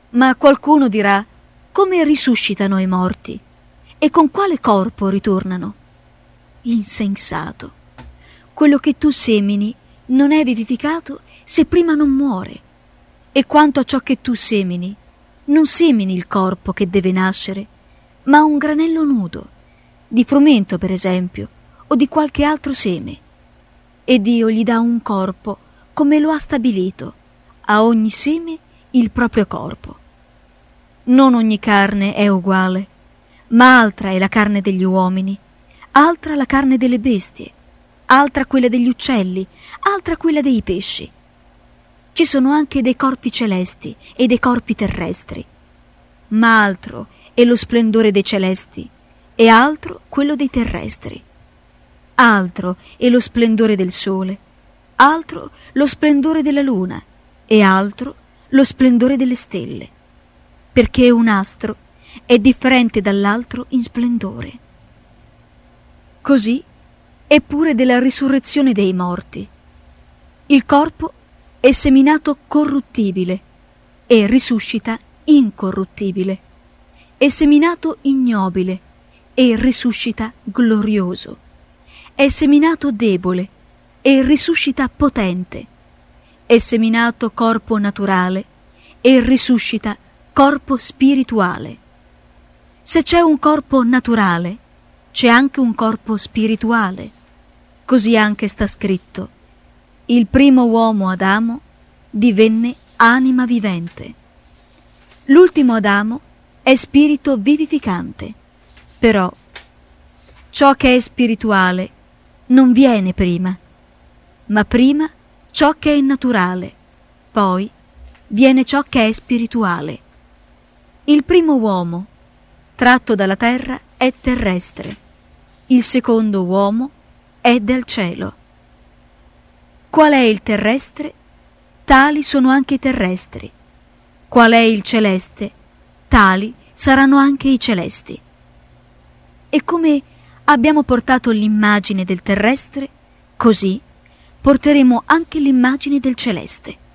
Ma qualcuno dirà: come risuscitano i morti? E con quale corpo ritornano? Insensato! Quello che tu semini non è vivificato se prima non muore. E quanto a ciò che tu semini, non semini il corpo che deve nascere, ma un granello nudo, di frumento per esempio, o di qualche altro seme. E Dio gli dà un corpo come lo ha stabilito, a ogni seme il proprio corpo. Non ogni carne è uguale, ma altra è la carne degli uomini, altra la carne delle bestie, altra quella degli uccelli, altra quella dei pesci. Ci sono anche dei corpi celesti e dei corpi terrestri, ma altro è lo splendore dei celesti e altro quello dei terrestri. Altro è lo splendore del sole, altro lo splendore della luna e altro lo splendore delle stelle, perché un astro è differente dall'altro in splendore. Così è pure della risurrezione dei morti. Il corpo è seminato corruttibile e risuscita incorruttibile, è seminato ignobile e risuscita glorioso, è seminato debole e risuscita potente, è seminato corpo naturale e risuscita corpo spirituale. Se c'è un corpo naturale, c'è anche un corpo spirituale. Così anche sta scritto: il primo uomo Adamo divenne anima vivente. L'ultimo Adamo è spirito vivificante. Però ciò che è spirituale non viene prima, ma prima ciò che è naturale, poi viene ciò che è spirituale. Il primo uomo, tratto dalla terra, è terrestre. Il secondo uomo è del cielo. Qual è il terrestre? Tali sono anche i terrestri. Qual è il celeste? Tali saranno anche i celesti. E come abbiamo portato l'immagine del terrestre, così porteremo anche l'immagine del celeste.